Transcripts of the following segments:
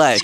дизлайк.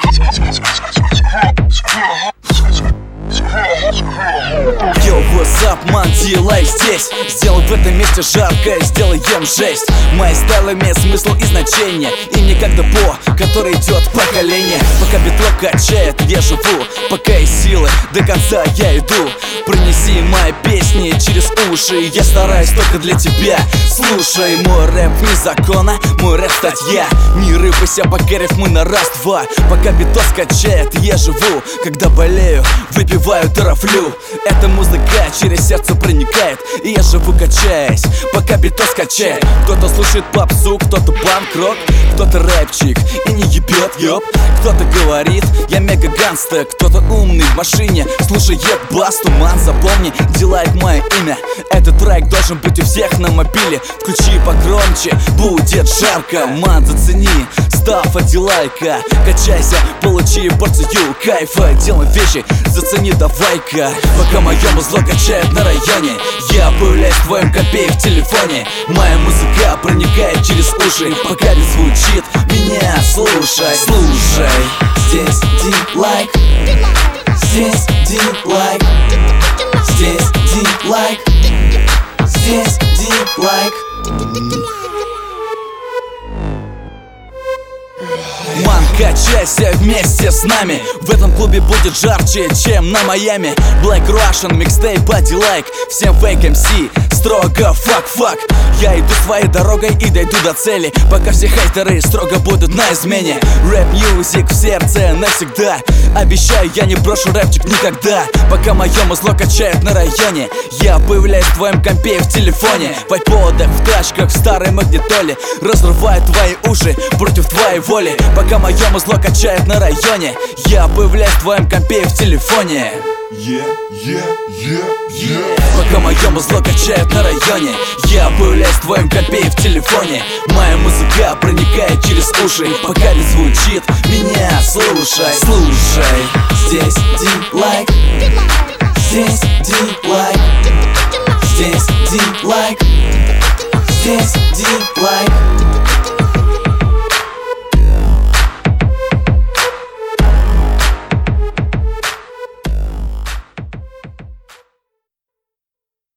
Йоу, what's up, man, дизлайк здесь. Сделай в этом месте жарко, сделаем жесть. Мои стайлы имеют смысл и значение. Им не как депо, который идет поколение. Пока битлок качает, я живу. Пока есть силы, до конца я иду. Пронеси мои песни через уши. Я стараюсь только для тебя. Слушай, мой рэп не закона, мой рэп статья. Не рыпайся, пока рифмы на раз-два. Пока битос качает, я живу. Когда болею, выпиваю, трафлю. Эта музыка через сердце проникает, и я живу, качаясь, пока битос качает. Кто-то слушает попсу, кто-то панк-рок, кто-то рэпчик и не ебет, ёп. Кто-то говорит, я мега-ганста, кто-то умный в машине слушает басту. Ман, запомни, дизлайк мое имя. Этот трек должен быть у всех на мобиле. Включи погромче, будет жарко. Ман, зацени, став от дизлайка. Качайся, получи порцию кайфа. Делай вещи, зацени, давай-ка. Пока мое музло качает на районе, я появляюсь в твоем компе и в телефоне. Моя музыка проникает через уши. Пока не звучит, меня слушай. Слушай, здесь дизлайк, здесь дизлайк, здесь дизлайк, здесь дизлайк. Ман, качайся вместе с нами. В этом клубе будет жарче, чем на Майами. Black Russian, микстейп, дизлайк. Всем фейк MC, строго фак-фак. Я иду своей дорогой и дойду до цели, пока все хейтеры строго будут на измене. Рэп-мьюзик в сердце навсегда. Обещаю, я не брошу рэпчик никогда. Пока мое музло качает на районе, я появляюсь в твоем компе и в телефоне. В айподах, в тачках, в старой магнитоле. Разрываю твои уши против твоей воли. Пока мое музло качает на районе, я появляюсь в твоем компе и в телефоне. Пока мое музло качает на районе, я появляюсь в твоем компе и в телефоне. Моя музыка проникает через уши. Пока не звучит, меня слушай. Слушай, здесь дизлайк, здесь дизлайк, здесь дизлайк, здесь дизлайк.